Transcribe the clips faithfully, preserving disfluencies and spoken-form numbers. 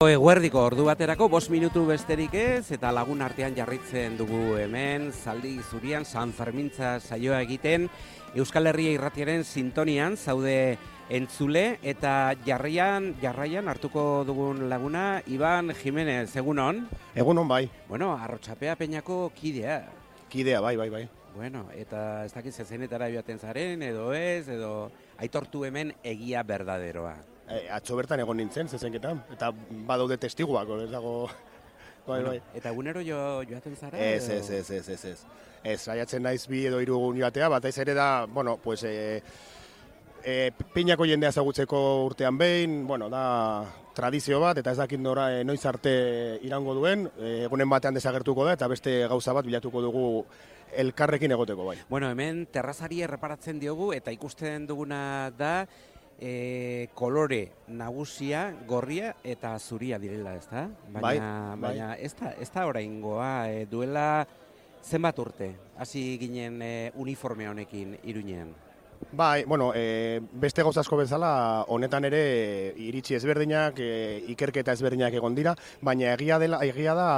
Eguerdiko ordu baterako bost minutu besterik ez, eta lagun artean jarritzen dugu hemen, Zaldi Zurian, San Fermintza saioa egiten, Euskal Herria irratiaren sintonian zaude entzule, eta jarraian, jarraian hartuko dugun laguna, Iban Jimenez, egunon? Egunon bai. Bueno, Arrotxapea Peñako kidea. Kidea, bai, bai, bai. Bueno, eta ez dakit zezenetara joaten zaren, edo ez, edo aitortu hemen egia berdaderoa. E, atzo bertan egon nintzen, zezenketan, eta badaude testiguak, ez dago... Bai, bai. Eta egunero jo, joaten zara? Ez, ez, ez, ez, ez, ez. Ez, saiatzen naiz bi edo hiru egun joatea, bat ez ere da, bueno, pues... E, e, Peñako jendea ezagutzeko urtean behin, bueno, da tradizio bat, eta ez dakit nora e, noiz arte irango duen, e, egunen batean desagertuko da, eta beste gauza bat bilatuko dugu elkarrekin egoteko, bai. Bueno, hemen terrazari erreparatzen diogu, eta ikusten duguna da, E, kolore nagusia, gorria eta zuria direla, ezta? Baina, bai, baina bai. ez da, ez da oraingoa, e, duela zenbat urte, hasi ginen e, uniforme honekin Iruñean. Bai, bueno, e, beste gauza asko bezala, honetan ere iritsi ezberdinak, e, ikerketa ezberdinak egon dira, baina egia dela, egia da,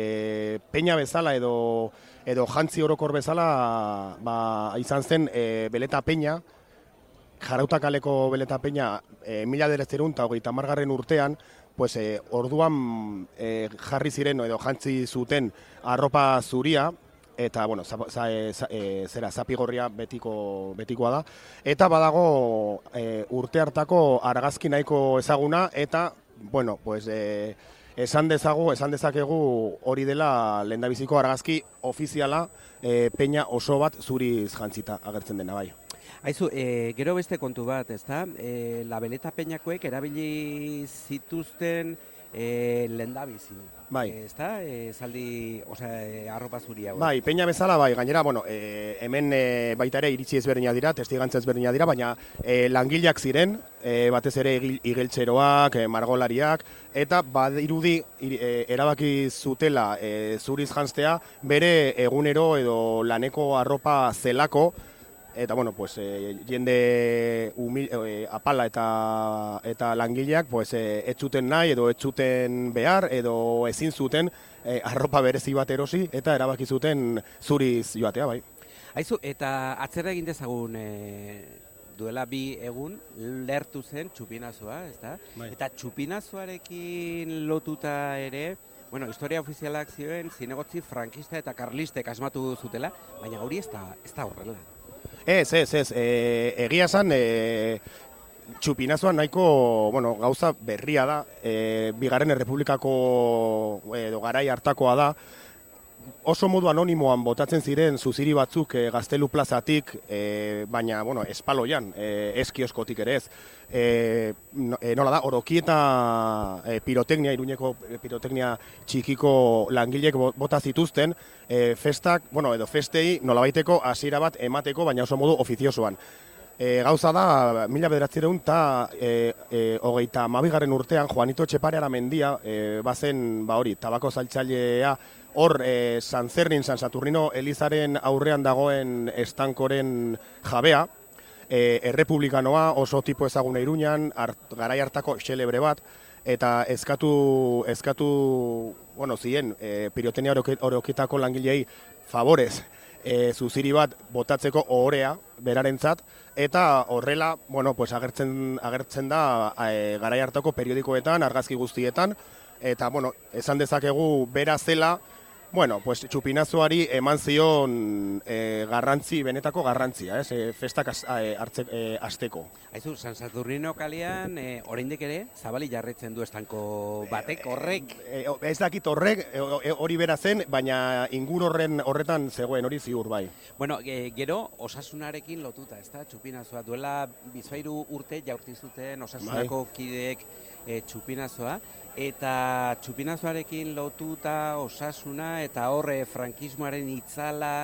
e, peña bezala edo edo jantzi orokor bezala, ba, izan zen e, Beleta Peña, Jarauta kaleko Beleta Peña, e, mila bederatziehun eta hogeita hamargarren urtean, pues, e, orduan e, jarri ziren edo jantzi zuten arropa zuria, eta bueno, za, za, za, e, zera zapigorria betiko, betikoa da, eta badago e, urte hartako argazki nahiko ezaguna, eta bueno, pues, e, esan dezagu, esan dezakegu hori dela lehendabiziko argazki ofiziala e, peña oso bat zuriz jantzita agertzen dena bai. Aizu, e, gero beste kontu bat, ezta? E, La Beleta Peñakoek erabili zituzten e, lendabizi. Bai. E, ezta? E, zaldi, osea, e, arropa zuria. Bai, peña bezala, bai, gainera, bueno, e, hemen e, baita ere iritsi ezberdina dira, testigantza ezberdina dira, baina e, langileak ziren, e, batez ere igeltseroak, e, margolariak, eta badirudi e, erabaki zutela e, zuriz janztea bere egunero edo laneko arropa zelako, eta bueno, pues eh, jende humil, eh, apala eta eta langileak pues eh, ez zuten nahi edo ez zuten behar edo ezin zuten eh, arropa berezi bat erosi eta erabaki zuten zuriz joatea, bai. Aizu, eta atzera egin dezagun e, duela bi egun lertu zen txupinazoa, ezta? Bai. Eta txupinazoarekin lotuta ere, bueno, historia ofizialak zioen zinegotzi frankista eta karlistek asmatu zutela, baina hori ez da, ez da horrela. Ez, ez, ez, e, egia esan e, txupinazoa nahiko, bueno, gauza berria da, e, bigarren errepublikako edo garai hartakoa da, oso modu anonimoan botatzen ziren zuziri batzuk e, Gaztelu plazatik, e, baina, bueno, espaloian, e, ez kioskotik ere ez. E, no, e, nola da, oroki eta e, piroteknia, Iruñeko piroteknia txikiko langilek bota zituzten, e, festak, bueno, edo festei nolabaiteko hasiera bat emateko, baina oso modu ofiziosoan. E, gauza da, mila bederatziehun eta e, e, hogeita hamabigarren urtean Juanito Etxepare Aramendia, e, bazen, ba hori, tabako saltzailea, hor e, San Zernin, San Saturnino Elizaren aurrean dagoen estankoren jabea, e, errepublikanoa, oso tipo ezaguna Iruñan, art, garai hartako xelebre bat, eta eskatu, eskatu bueno, zien, e, pirotenia orokitako langilei favorez, e, zuziri bat botatzeko ohorea berarentzat, eta horrela, bueno, pues agertzen, agertzen da e, garai hartako periodikoetan, argazki guztietan, eta, bueno, esan dezakegu bera zela, bueno, pues txupinazoari eman zion e, garrantzi, benetako garrantzia, ez, e, festak az, e, hartze, e, azteko. Aizu, San Saturnino kalean, e, oraindik ere, zabali jarretzen du estanko batek, horrek? E, e, ez dakit horrek, e, hori bera zen, baina ingur horren horretan zegoen hori ziur bai. Bueno, e, gero, osasunarekin lotuta, ez da, txupinazoa, duela bizpairu urte jaurti zuten osasunako bai. Kideek e, txupinazoa, eta txupinazoarekin lotuta osasuna eta horre frankismoaren itzala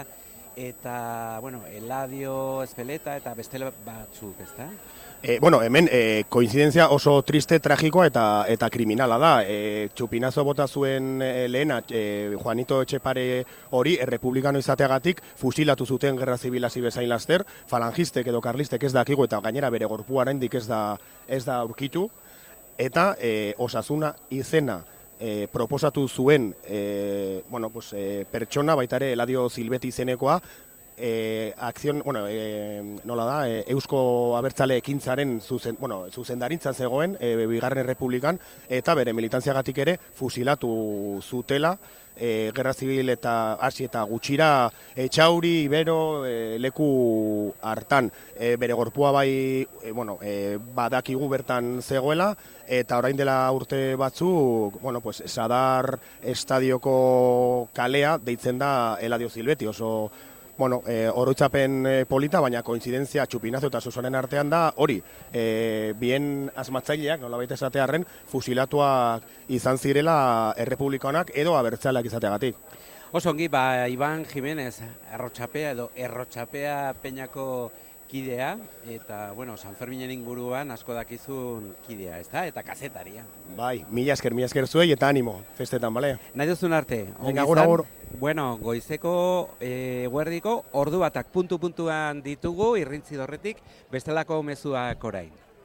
eta, bueno, Eladio, Ezpeleta eta beste batzuk, ezta? E, bueno, hemen e, koinzidentzia oso triste, tragikoa eta eta kriminala da. E, txupinazo bota zuen e, lehena e, Juanito Etxepare hori errepublikano izateagatik fusilatu zuten gerra zibila bezain laster, falangistek edo karlistek ez dakigu eta gainera bere gorpua oraindik ez da ez da aurkitu. eta e, Osasuna izena e, proposatu zuen e, bueno, pues, e, pertsona, baita ere Eladio Zilbeti izenekoa, E, akzion, bueno, e, nola da, e, Eusko Abertzale ekintzaren zuzen, bueno, zuzendarintzan zegoen, e, Bigarren Errepublikan, eta bere militantziagatik ere fusilatu zutela, e, Gerra Zibil eta hasi eta gutxira Etxauri, Ibero, e, leku hartan, e, bere gorpua bai, e, bueno, e, badakigu bertan zegoela, eta orain dela urte batzuk, bueno, pues, Sadar estadioko kalea deitzen da Eladio Zilbeti, oso Bueno, e, oroitzapen e, polita, baina koinzidentzia Txupinazo eta Susonen artean da hori, e, bien asmatzaileak, nolabait esatearren, fusilatuak izan zirela errepublikanak edo abertzaleak izateagatik. Oso ongi, ba, Iban Jimenez, errotxapea edo errotxapea Peñako kidea, eta, bueno, San Ferminen inguruan asko dakizun kidea, ezta? Eta kazetaria. Bai, mila esker, mila esker zuei eta animo, festetan, bale? Nahi duzun arte. Venga, agur, agur. Bueno, goizeko e, guerdiko ordu batak puntu-puntuan ditugu, irrintzi dorretik, bestelako mezuak orain.